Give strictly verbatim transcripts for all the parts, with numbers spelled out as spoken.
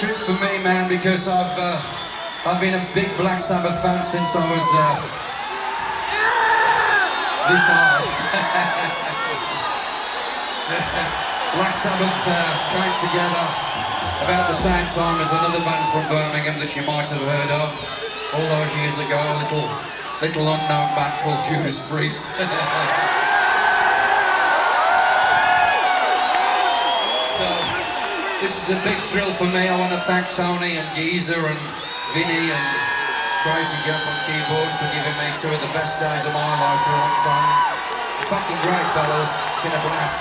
trip for me, man, because I've uh, I've been a big Black Sabbath fan since I was uh, this high. Black Sabbath uh, came together about the same time as another band from Birmingham that you might have heard of all those years ago, a little little unknown band called Judas Priest. So this is a big thrill for me. I want to thank Tony and Geezer and Vinny and Crazy Jeff on keyboards for giving me two of the best days of my life for a long time. Fucking great, fellas. It's been a blast.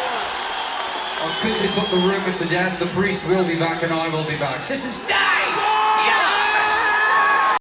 I'll quickly put the rumour to death. The priest will be back and I will be back. This is Dave!